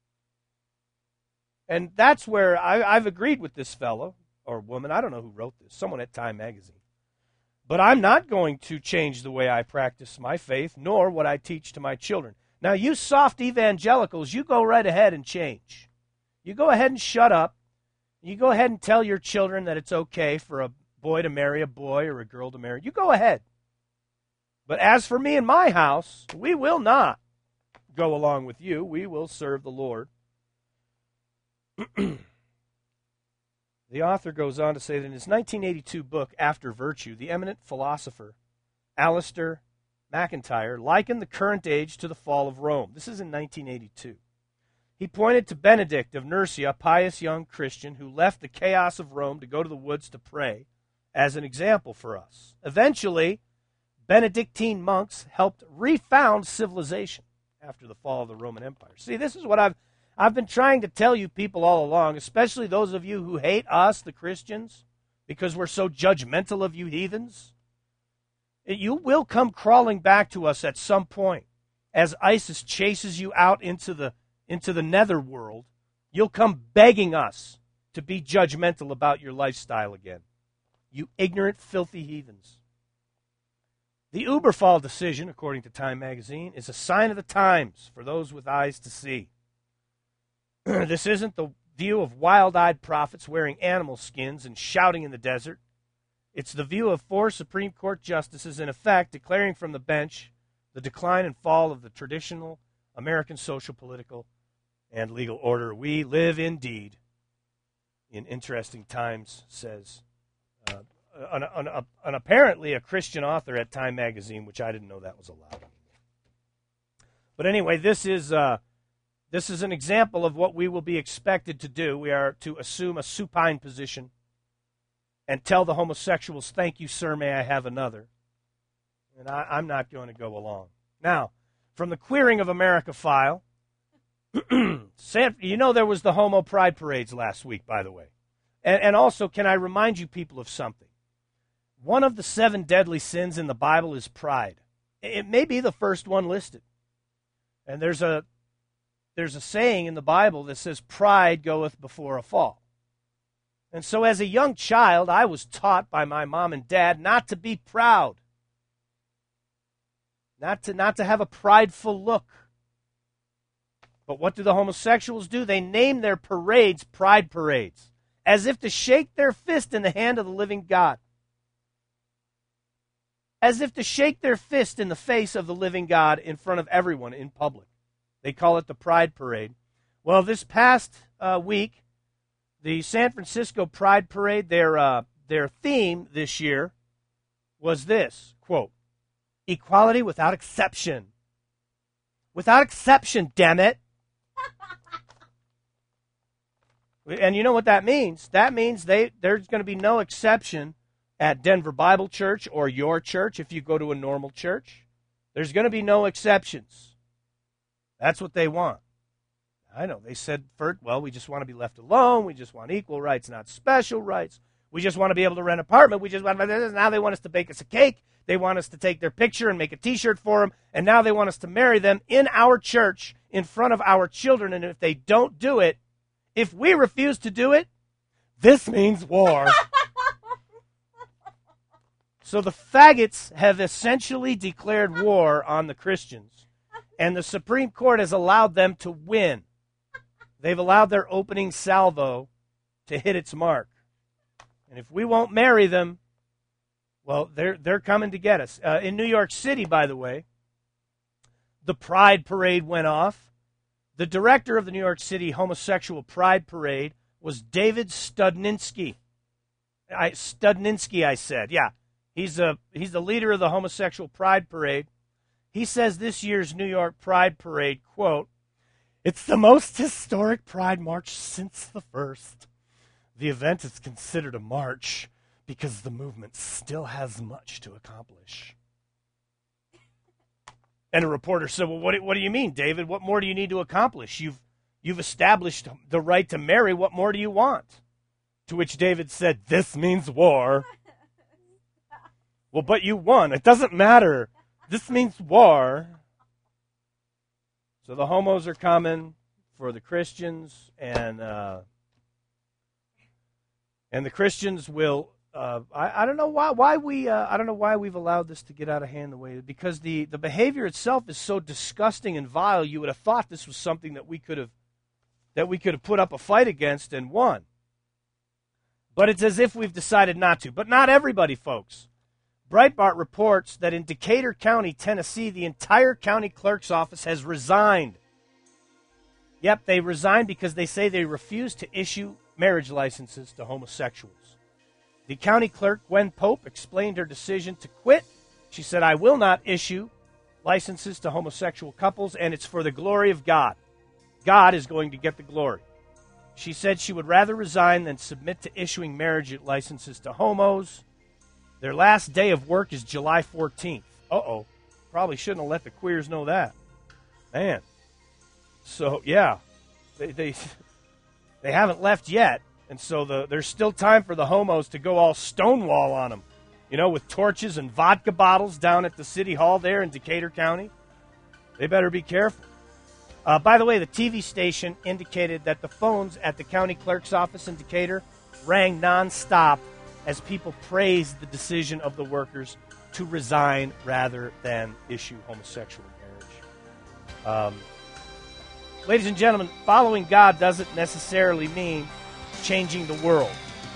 And that's where I've agreed with this fellow or woman. I don't know who wrote this. Someone at Time magazine. But I'm not going to change the way I practice my faith, nor what I teach to my children. Now, you soft evangelicals, you go right ahead and change. You go ahead and shut up. You go ahead and tell your children that it's okay for a boy to marry a boy or a girl to marry. You go ahead. But as for me and my house, we will not go along with you. We will serve the Lord. The author goes on to say that in his 1982 book, After Virtue, the eminent philosopher Alistair McIntyre likened the current age to the fall of Rome. This is in 1982. He pointed to Benedict of Nursia, a pious young Christian who left the chaos of Rome to go to the woods to pray, as an example for us. Eventually, Benedictine monks helped refound civilization after the fall of the Roman Empire. See, this is what I've been trying to tell you people all along, especially those of you who hate us, the Christians, because we're so judgmental of you heathens. You will come crawling back to us at some point as ISIS chases you out into the netherworld. You'll come begging us to be judgmental about your lifestyle again. You ignorant, filthy heathens. The Uberfall decision, according to Time magazine, is a sign of the times for those with eyes to see. This isn't the view of wild-eyed prophets wearing animal skins and shouting in the desert. It's the view of 4 Supreme Court justices, in effect, declaring from the bench the decline and fall of the traditional American social, political, and legal order. We live indeed in interesting times, says an apparently a Christian author at Time magazine, which I didn't know that was allowed. But anyway, this is an example of what we will be expected to do. We are to assume a supine position and tell the homosexuals, "Thank you, sir, may I have another?" And I'm not going to go along. Now, from the Queering of America file, you know there was the homo pride parades last week, by the way. And also, can I remind you people of something? One of the 7 deadly sins in the Bible is pride. It may be the first one listed. And there's a saying in the Bible that says, "Pride goeth before a fall." And so as a young child, I was taught by my mom and dad not to be proud. Not to have a prideful look. But what do the homosexuals do? They name their parades pride parades, as if to shake their fist in the hand of the living God. As if to shake their fist in the face of the living God in front of everyone in public. They call it the Pride Parade. Well, this past week, the San Francisco Pride Parade, their theme this year was this, quote, "Equality without exception." Without exception, damn it. And you know what that means? That means there's going to be no exception at Denver Bible Church or your church, if you go to a normal church, there's going to be no exceptions. That's what they want. I know. They said, well, we just want to be left alone. We just want equal rights, not special rights. We just want to be able to rent an apartment. We just want to. Now they want us to bake us a cake. They want us to take their picture and make a T-shirt for them. And now they want us to marry them in our church in front of our children. And if they don't do it, if we refuse to do it, this means war. So the faggots have essentially declared war on the Christians. And the Supreme Court has allowed them to win. They've allowed their opening salvo to hit its mark. And if we won't marry them, well, they're coming to get us. In New York City, by the way, the Pride Parade went off. The director of the New York City Homosexual Pride Parade was David Studninsky. Studninsky, I said. Yeah, he's the leader of the Homosexual Pride Parade. He says this year's New York Pride Parade, quote, "It's the most historic Pride March since the first. The event is considered a march because the movement still has much to accomplish." And a reporter said, well, what do you mean, David? What more do you need to accomplish? You've established the right to marry. What more do you want? To which David said, "This means war." Well, but you won. It doesn't matter. This means war. So the homos are coming for the Christians, and the Christians will. I don't know why we've allowed this to get out of hand the way, because the behavior itself is so disgusting and vile. You would have thought this was something that we could have put up a fight against and won. But it's as if we've decided not to. But not everybody, folks. Breitbart reports that in Decatur County, Tennessee, the entire county clerk's office has resigned. Yep, they resigned because they say they refuse to issue marriage licenses to homosexuals. The county clerk, Gwen Pope, explained her decision to quit. She said, "I will not issue licenses to homosexual couples, and it's for the glory of God. God is going to get the glory." She said she would rather resign than submit to issuing marriage licenses to homos. Their last day of work is July 14th. Uh-oh. Probably shouldn't have let the queers know that. Man. So, yeah. They haven't left yet. And so there's still time for the homos to go all Stonewall on them. You know, with torches and vodka bottles down at the city hall there in Decatur County. They better be careful. By the way, the TV station indicated that the phones at the county clerk's office in Decatur rang nonstop as people praised the decision of the workers to resign rather than issue homosexual marriage. Ladies and gentlemen, following God doesn't necessarily mean changing the world.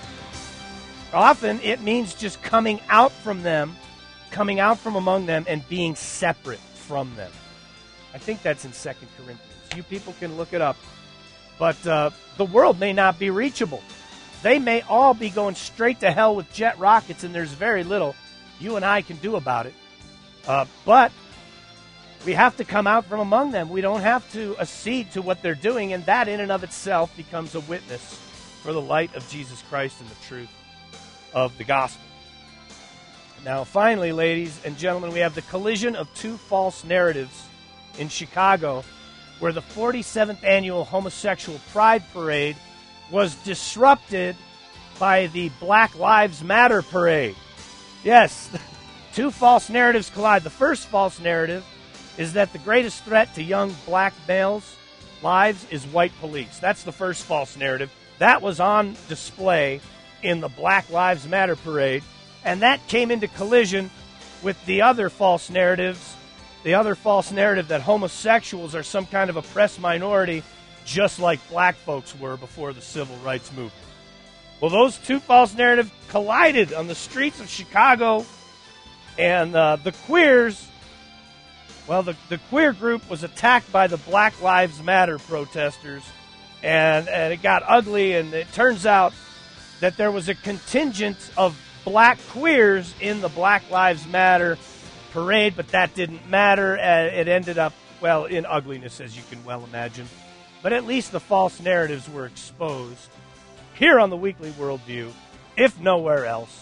Often it means just coming out from among them, and being separate from them. I think that's in 2 Corinthians. You people can look it up. But the world may not be reachable. They may all be going straight to hell with jet rockets, and there's very little you and I can do about it. But we have to come out from among them. We don't have to accede to what they're doing, and that in and of itself becomes a witness for the light of Jesus Christ and the truth of the gospel. Now, finally, ladies and gentlemen, we have the collision of two false narratives in Chicago, where the 47th annual Homosexual Pride Parade was disrupted by the Black Lives Matter parade. Yes, two false narratives collide. The first false narrative is that the greatest threat to young black males' lives is white police. That's the first false narrative. That was on display in the Black Lives Matter parade, and that came into collision with the other false narratives, the other false narrative that homosexuals are some kind of oppressed minority, just like black folks were before the civil rights movement. Well, those two false narratives collided on the streets of Chicago, and the queers, well, the queer group was attacked by the Black Lives Matter protesters, and it got ugly, and it turns out that there was a contingent of black queers in the Black Lives Matter parade, but that didn't matter. It ended up, well, in ugliness, as you can well imagine. But at least the false narratives were exposed here on the Weekly Worldview, if nowhere else.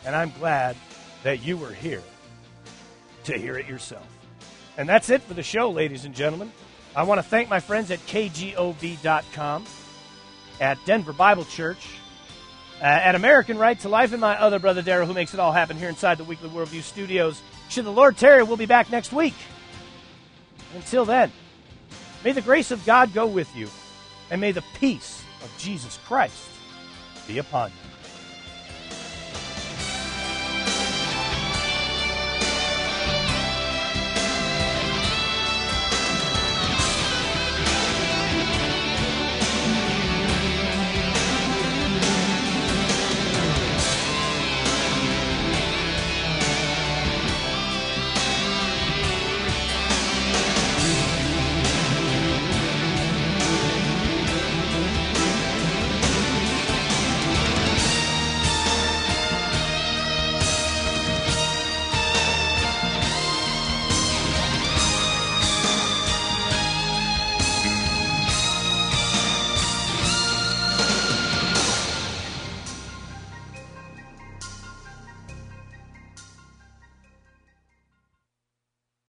And I'm glad that you were here to hear it yourself. And that's it for the show, ladies and gentlemen. I want to thank my friends at KGOV.com, at Denver Bible Church, at American Right to Life, and my other brother, Darrell, who makes it all happen here inside the Weekly Worldview studios. Should the Lord tarry, we'll be back next week. Until then, may the grace of God go with you, and may the peace of Jesus Christ be upon you.